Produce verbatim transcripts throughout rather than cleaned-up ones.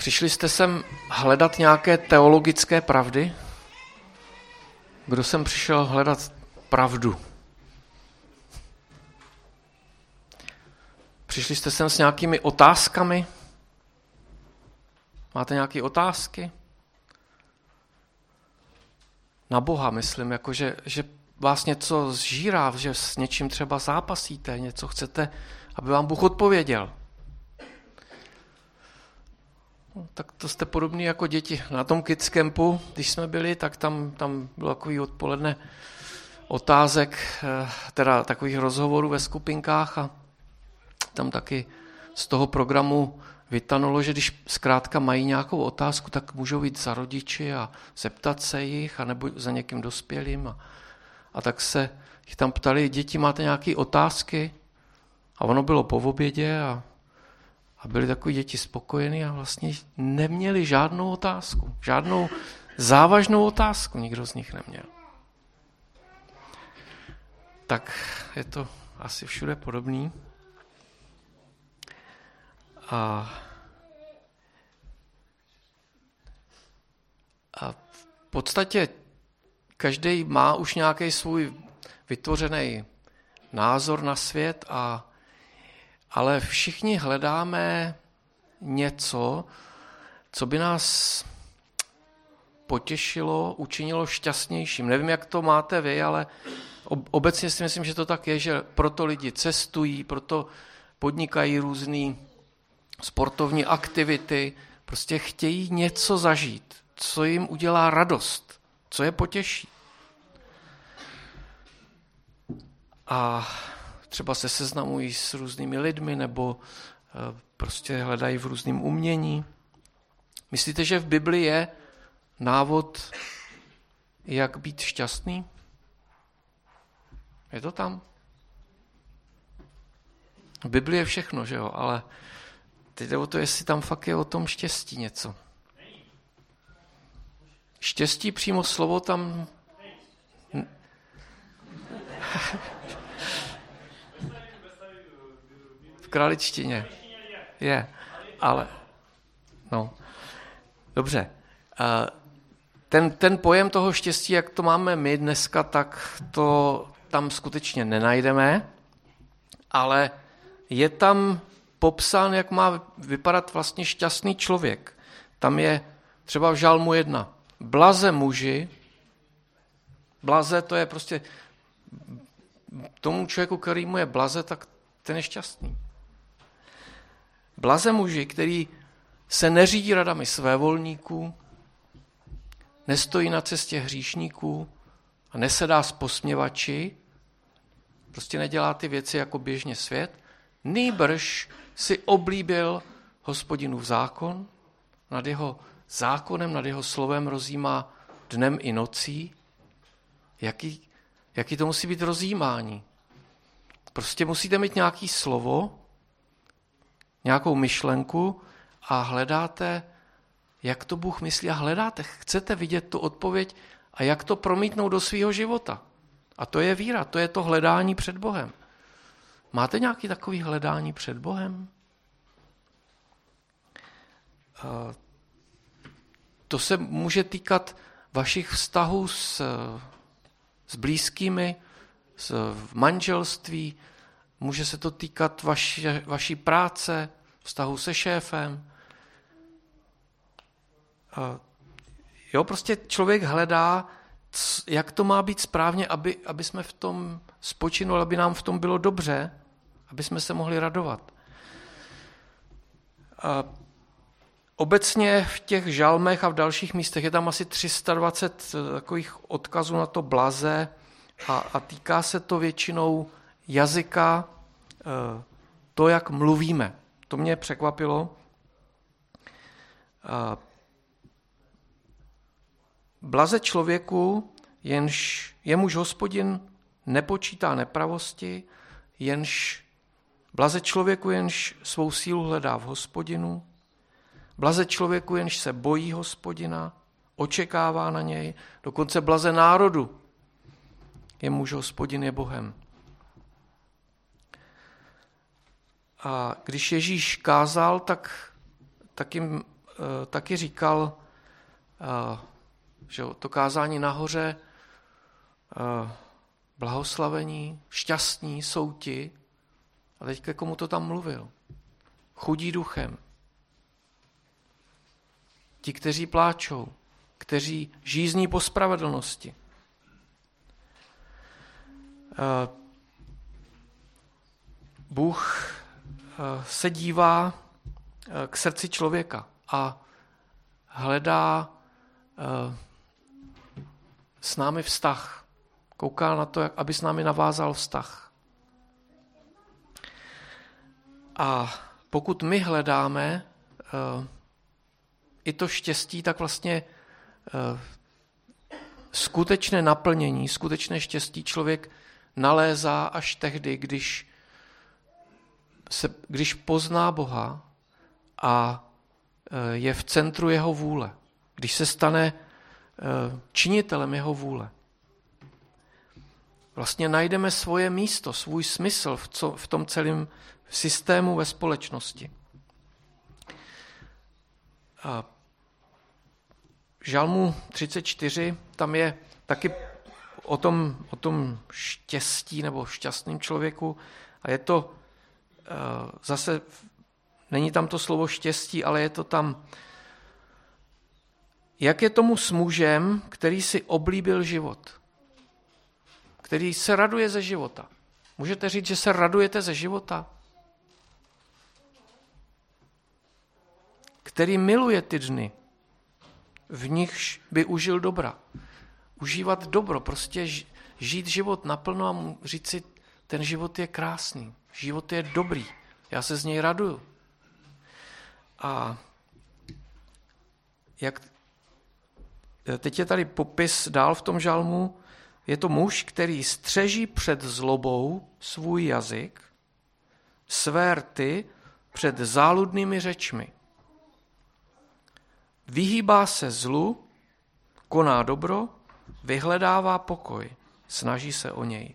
Přišli jste sem hledat nějaké teologické pravdy? Kdo sem přišel hledat pravdu? Přišli jste sem s nějakými otázkami? Máte nějaké otázky? Na Boha myslím, jako že, že vás něco zžírá, že s něčím třeba zápasíte, něco chcete, aby vám Bůh odpověděl. No, tak to jste podobný jako děti. Na tom kids campu, když jsme byli, tak tam, tam bylo takový odpoledne otázek, teda takových rozhovorů ve skupinkách a tam taky z toho programu vytanulo, že když zkrátka mají nějakou otázku, tak můžou jít za rodiči a zeptat se jich, anebo za někým dospělým. A, a tak se jich tam ptali, děti, máte nějaké otázky? A ono bylo po obědě a, a byli takový děti spokojení a vlastně neměli žádnou otázku. Žádnou závažnou otázku nikdo z nich neměl. Tak je to asi všude podobný. A, a v podstatě každý má už nějaký svůj vytvořený názor na svět, a, ale všichni hledáme něco, co by nás potěšilo, učinilo šťastnějším. Nevím, jak to máte vy, ale obecně si myslím, že to tak je, že proto lidi cestují, proto podnikají různý sportovní aktivity, prostě chtějí něco zažít, co jim udělá radost, co je potěší. A třeba se seznamují s různými lidmi nebo prostě hledají v různém umění. Myslíte, že v Bibli je návod, jak být šťastný? Je to tam? V Bibli je všechno, že jo, ale teď jde o to, jestli tam fakt je o tom štěstí něco. Štěstí, přímo slovo tam... V králičtině. Je, ale... No, dobře. Ten, ten pojem toho štěstí, jak to máme my dneska, tak to tam skutečně nenajdeme, ale je tam popsán, jak má vypadat vlastně šťastný člověk. Tam je třeba v Žalmu jedna. Blaze muži, blaze to je prostě tomu člověku, který mu je blaze, tak ten je šťastný. Blaze muži, který se neřídí radami svévolníků, nestojí na cestě hříšníků a nesedá s posměvači, prostě nedělá ty věci jako běžně svět, nýbrž si oblíbil Hospodinův zákon, nad jeho zákonem, nad jeho slovem rozjímá dnem i nocí. Jaký, jaký to musí být rozjímání? Prostě musíte mít nějaké slovo, nějakou myšlenku a hledáte, jak to Bůh myslí a hledáte, chcete vidět tu odpověď a jak to promítnout do svého života. A to je víra, to je to hledání před Bohem. Máte nějaké takové hledání před Bohem? To se může týkat vašich vztahů s, s blízkými, s, v manželství, může se to týkat vaši, vaší práce, vztahu se šéfem. Jo, prostě člověk hledá, jak to má být správně, aby, aby jsme v tom spočinuli, aby nám v tom bylo dobře, aby jsme se mohli radovat. A obecně v těch žalmech a v dalších místech je tam asi tři sta dvacet takových odkazů na to blaze a, a týká se to většinou jazyka, to, jak mluvíme. To mě překvapilo. Blaze člověku, jenž jemuž Hospodin nepočítá nepravosti, jenž blaze člověku, jenž svou sílu hledá v Hospodinu, blaze člověku, jenž se bojí Hospodina, očekává na něj, dokonce blaze národu, jemuž Hospodin je Bohem. A když Ježíš kázal, tak, tak jim taky říkal, že to kázání nahoře, blahoslavení, šťastní jsou ti, a teď komu to tam mluvil? Chudí duchem. Ti, kteří pláčou, kteří žízní po spravedlnosti. Bůh se dívá k srdci člověka a hledá s námi vztah. Kouká na to, aby s námi navázal vztah. A pokud my hledáme i to štěstí, tak vlastně skutečné naplnění, skutečné štěstí člověk nalézá až tehdy, když, se, když pozná Boha a je v centru jeho vůle. Když se stane činitelem jeho vůle. Vlastně najdeme svoje místo, svůj smysl v, co, v tom celém systému ve společnosti. A v Žalmu třicet čtyři tam je taky o tom, o tom štěstí nebo šťastným člověku a je to zase, není tam to slovo štěstí, ale je to tam, jak je tomu s mužem, který si oblíbil život, který se raduje ze života. Můžete říct, že se radujete ze života? Který miluje ty dny, v nichž by užil dobra. Užívat dobro, prostě žít život naplno a říct si, ten život je krásný, život je dobrý, já se z něj raduju. A jak teď je tady popis dál v tom žalmu, je to muž, který střeží před zlobou svůj jazyk, své rty před záludnými řečmi. Vyhýbá se zlu, koná dobro, vyhledává pokoj, snaží se o něj.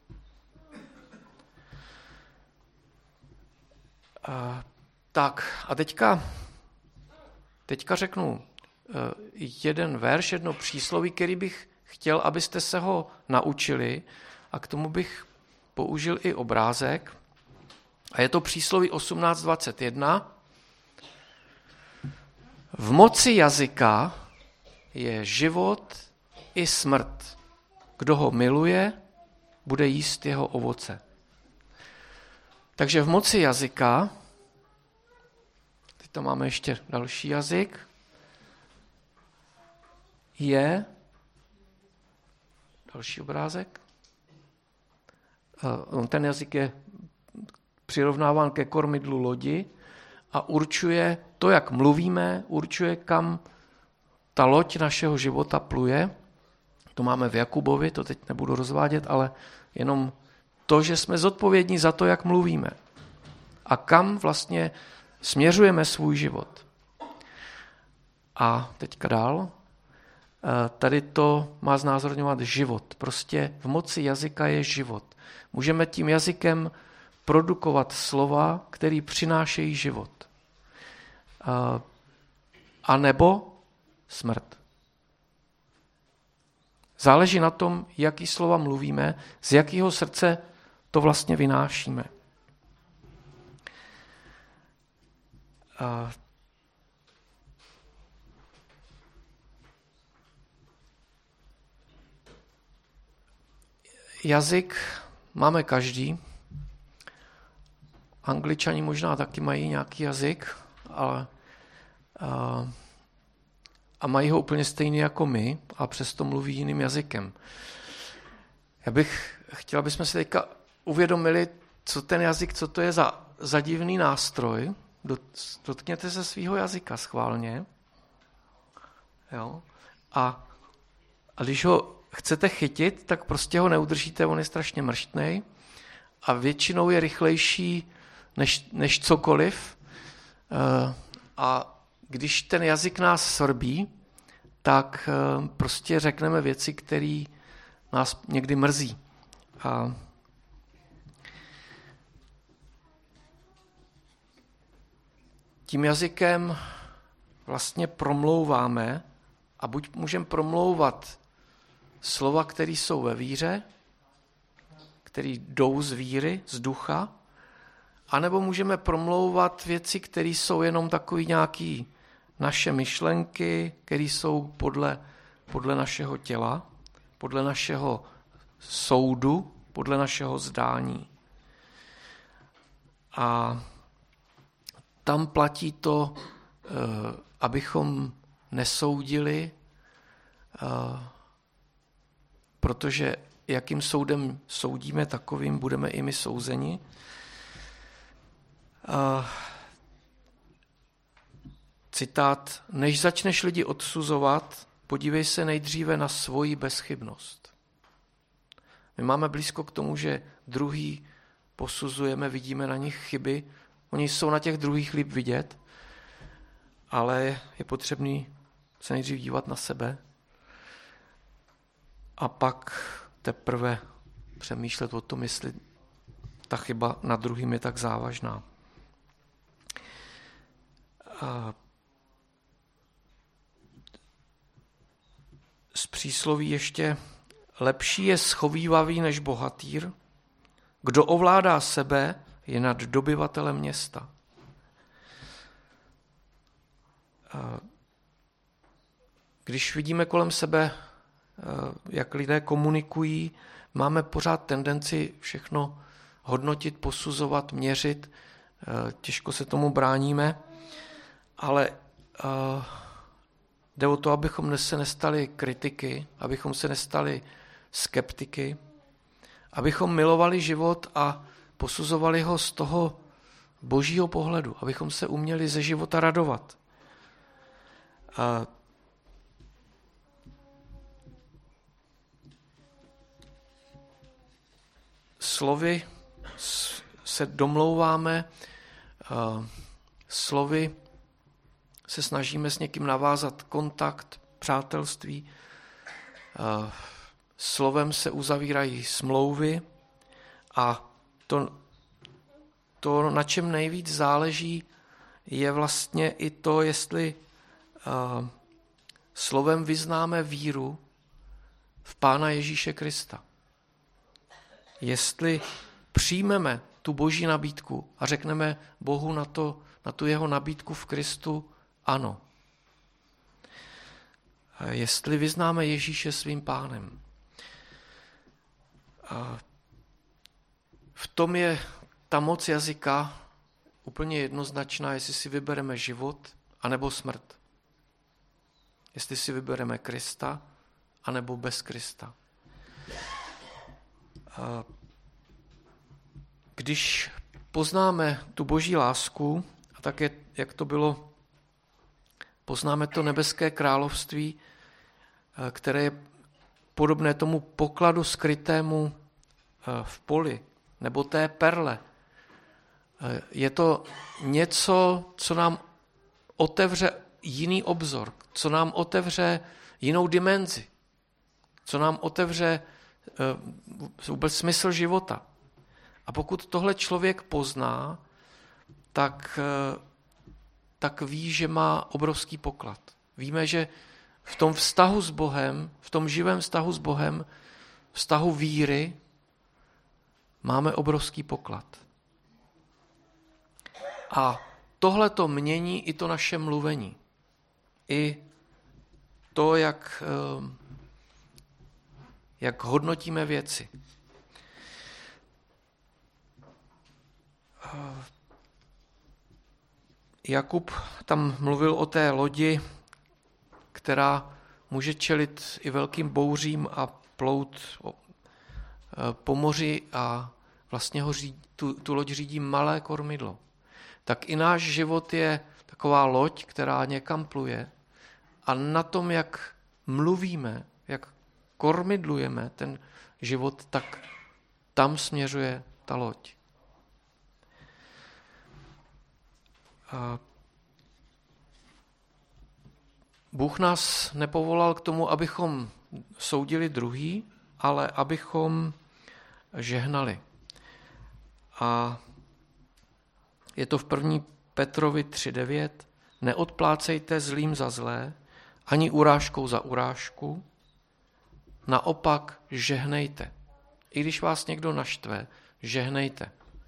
A, tak a teďka, teďka řeknu jeden verš, jedno přísloví, který bych chtěl, abyste se ho naučili a k tomu bych použil i obrázek. A je to přísloví osmnáct dvacet jedna. V moci jazyka je život i smrt. Kdo ho miluje, bude jíst jeho ovoce. Takže v moci jazyka, teď tam máme ještě další jazyk, je další obrázek. Ten jazyk je přirovnáván ke kormidlu lodi a určuje to, jak mluvíme, určuje, kam ta loď našeho života pluje. To máme v Jakubovi, to teď nebudu rozvádět, ale jenom to, že jsme zodpovědní za to, jak mluvíme a kam vlastně směřujeme svůj život. A teďka dál. Tady to má znázorňovat život. Prostě v moci jazyka je život. Můžeme tím jazykem produkovat slova, které přinášejí život. A nebo smrt. Záleží na tom, jaký slova mluvíme, z jakého srdce to vlastně vynášíme. A jazyk máme každý. Angličani možná taky mají nějaký jazyk, ale a, a mají ho úplně stejný jako my a přesto mluví jiným jazykem. Já bych chtěl, abychom si teďka uvědomili, co ten jazyk, co to je za, za divný nástroj. Dotkněte se svýho jazyka schválně. Jo? A, a když ho chcete chytit, tak prostě ho neudržíte, on je strašně mrštnej a většinou je rychlejší než, než cokoliv. A když ten jazyk nás sorbí, tak prostě řekneme věci, které nás někdy mrzí. A tím jazykem vlastně promlouváme, a buď můžeme promlouvat slova, které jsou ve víře, které jdou z víry, z ducha, anebo můžeme promlouvat věci, které jsou jenom takový nějaký naše myšlenky, které jsou podle, podle našeho těla, podle našeho soudu, podle našeho zdání. A tam platí to, abychom nesoudili, protože jakým soudem soudíme, takovým budeme i my souzeni. Citát: než začneš lidi odsuzovat, podívej se nejdříve na svoji bezchybnost. My máme blízko k tomu, že druhý posuzujeme, vidíme na nich chyby. Oni jsou na těch druhých líp vidět, ale je potřebný se nejdřív dívat na sebe a pak teprve přemýšlet o tom, jestli ta chyba nad druhým je tak závažná. A z přísloví ještě: lepší je schovívavý než bohatýr, kdo ovládá sebe, je nad dobyvatelem města. A když vidíme kolem sebe, jak lidé komunikují, máme pořád tendenci všechno hodnotit, posuzovat, měřit, těžko se tomu bráníme, ale jde o to, abychom se nestali kritiky, abychom se nestali skeptiky, abychom milovali život a posuzovali ho z toho božího pohledu, abychom se uměli ze života radovat. A slovy se domlouváme, slovy se snažíme s někým navázat kontakt, přátelství, slovem se uzavírají smlouvy a to, to, na čem nejvíc záleží, je vlastně i to, jestli uh, slovem vyznáme víru v Pána Ježíše Krista. Jestli přijmeme tu boží nabídku a řekneme Bohu na, to, na tu jeho nabídku v Kristu ano. A jestli vyznáme Ježíše svým pánem. A v tom je ta moc jazyka úplně jednoznačná, jestli si vybereme život anebo smrt. Jestli si vybereme Krista anebo bez Krista. A když poznáme tu boží lásku, a tak je, jak to bylo, poznáme to nebeské království, které je podobné tomu pokladu skrytému v poli, nebo té perle. Je to něco, co nám otevře jiný obzor, co nám otevře jinou dimenzi, co nám otevře vůbec smysl života. A pokud tohle člověk pozná, tak, tak ví, že má obrovský poklad. Víme, že v tom vztahu s Bohem, v tom živém vztahu s Bohem, vztahu víry, máme obrovský poklad. A tohle to mění i to naše mluvení. I to, jak, jak hodnotíme věci. Jakub tam mluvil o té lodi, která může čelit i velkým bouřím a plout po moři a vlastně ho řídí, tu, tu loď řídí malé kormidlo. Tak i náš život je taková loď, která někam pluje a na tom, jak mluvíme, jak kormidlujeme ten život, tak tam směřuje ta loď. A Bůh nás nepovolal k tomu, abychom soudili druhý, ale abychom žehnali. A je to v první Petrovi tři devět. neodplácejte zlým za zlé, ani urážkou za urážku, naopak žehnejte. I když vás někdo naštve, žehnejte.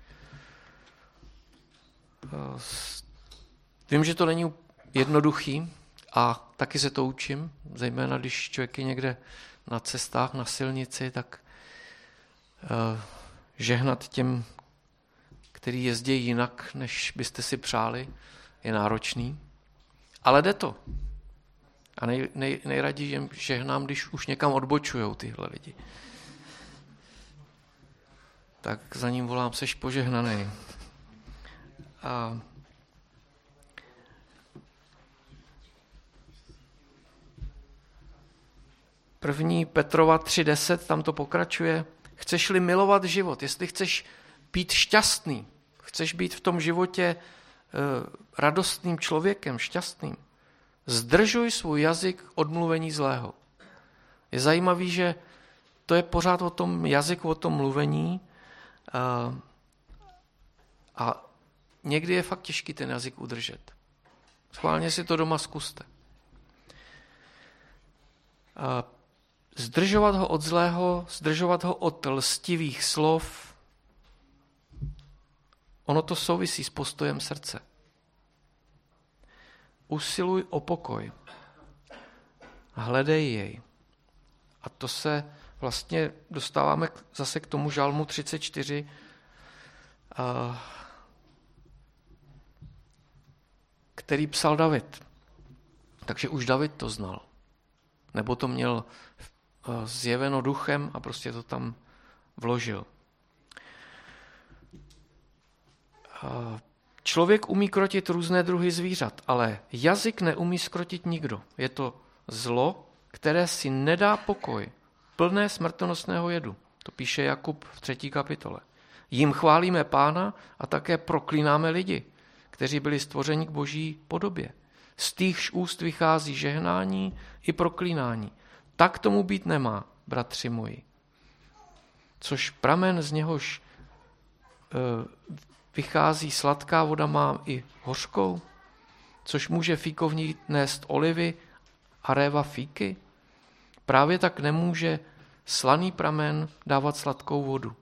Vím, že to není jednoduchý a taky se to učím, zejména když člověk je někde na cestách, na silnici, tak uh, žehnat těm, který jezdí jinak, než byste si přáli, je náročný. Ale jde to. A nej, nej, nejraději jim žehnám, když už někam odbočujou tyhle lidi. Tak za ním volám, seš požehnaný. A první Petrova tři deset, tam to pokračuje. Chceš-li milovat život, jestli chceš být šťastný, chceš být v tom životě e, radostným člověkem, šťastným, zdržuj svůj jazyk od mluvení zlého. Je zajímavý, že to je pořád o tom jazyku, o tom mluvení a, a někdy je fakt těžký ten jazyk udržet. Schválně si to doma zkuste. A zdržovat ho od zlého, zdržovat ho od lstivých slov, ono to souvisí s postojem srdce. Usiluj o pokoj. Hledej jej. A to se vlastně dostáváme zase k tomu žalmu třicet čtyři, který psal David. Takže už David to znal. Nebo to měl zjeveno duchem a prostě to tam vložil. Člověk umí krotit různé druhy zvířat, ale jazyk neumí skrotit nikdo. Je to zlo, které si nedá pokoj, plné smrtonosného jedu. To píše Jakub v třetí kapitole. Jím chválíme Pána a také proklínáme lidi, kteří byli stvořeni k boží podobě. Z týchž úst vychází žehnání i proklínání. Tak tomu být nemá, bratři moji. Což pramen, z něhož e, vychází sladká voda, má i hořkou, což může fíkovník nést olivy a réva fíky. Právě tak nemůže slaný pramen dávat sladkou vodu.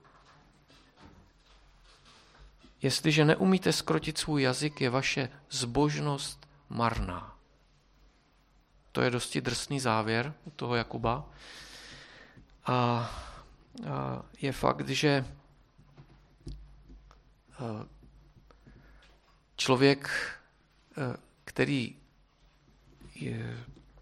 Jestliže neumíte skrotit svůj jazyk, je vaše zbožnost marná. To je dosti drsný závěr u toho Jakuba. A, a je fakt, že člověk, který je,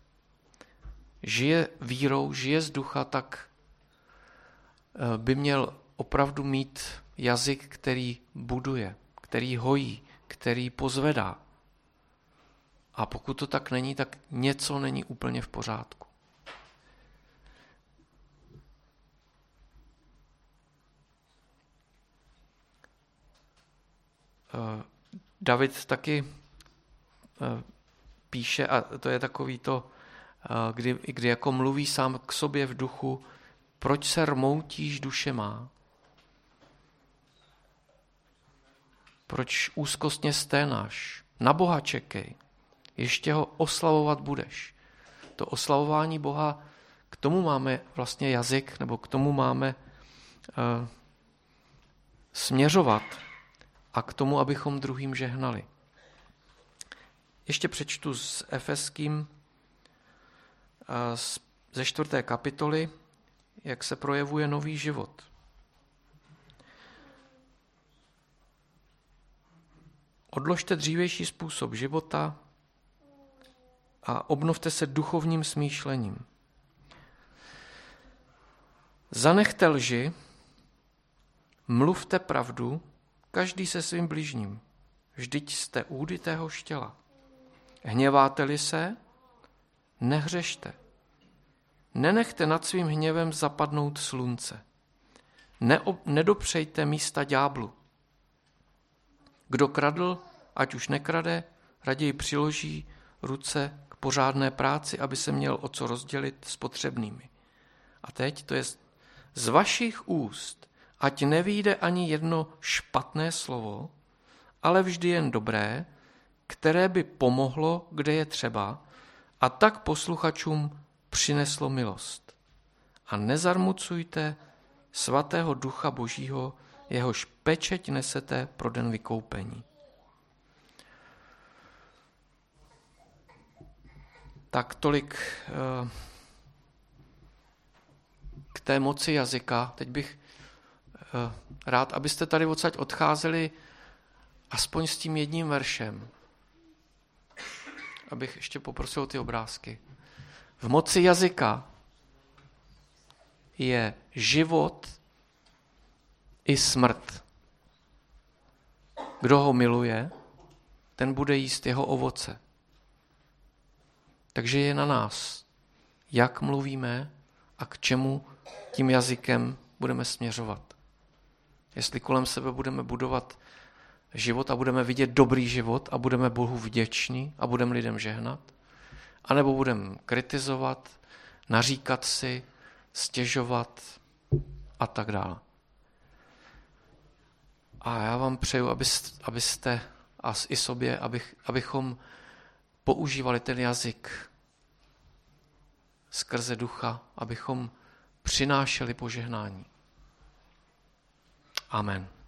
žije vírou, žije z ducha, tak by měl opravdu mít jazyk, který buduje, který hojí, který pozvedá. A pokud to tak není, tak něco není úplně v pořádku. David taky píše, a to je takový to, kdy, kdy jako mluví sám k sobě v duchu, proč se rmoutíš, duše má? Proč úzkostně sténáš? Na Boha čekej, ještě ho oslavovat budeš. To oslavování Boha, k tomu máme vlastně jazyk, nebo k tomu máme uh, směřovat a k tomu, abychom druhým žehnali. Ještě přečtu s Efeským uh, ze čtvrté kapitoly, jak se projevuje nový život. Odložte dřívější způsob života a obnovte se duchovním smýšlením. Zanechte lži, mluvte pravdu, každý se svým bližním. Vždyť jste údy téhož těla. Hněváte-li se, nehřešte. Nenechte nad svým hněvem zapadnout slunce. Neob- nedopřejte místa ďáblu. Kdo kradl, ať už nekrade, raději přiloží ruce k pořádné práci, aby se měl o co rozdělit s potřebnými. A teď to je z vašich úst, ať nevyjde ani jedno špatné slovo, ale vždy jen dobré, které by pomohlo, kde je třeba, a tak posluchačům přineslo milost. A nezarmucujte svatého Ducha Božího, jehož pečeť nesete pro den vykoupení. Tak tolik k té moci jazyka. Teď bych rád, abyste tady odsaď odcházeli aspoň s tím jedním veršem. Abych ještě poprosil ty obrázky. V moci jazyka je život i smrt. Kdo ho miluje, ten bude jíst jeho ovoce. Takže je na nás, jak mluvíme a k čemu tím jazykem budeme směřovat. Jestli kolem sebe budeme budovat život a budeme vidět dobrý život a budeme Bohu vděční a budeme lidem žehnat, anebo budeme kritizovat, naříkat si, stěžovat a tak dále. A já vám přeju, abyste a i sobě, abych, abychom používali ten jazyk skrze ducha, abychom přinášeli požehnání. Amen.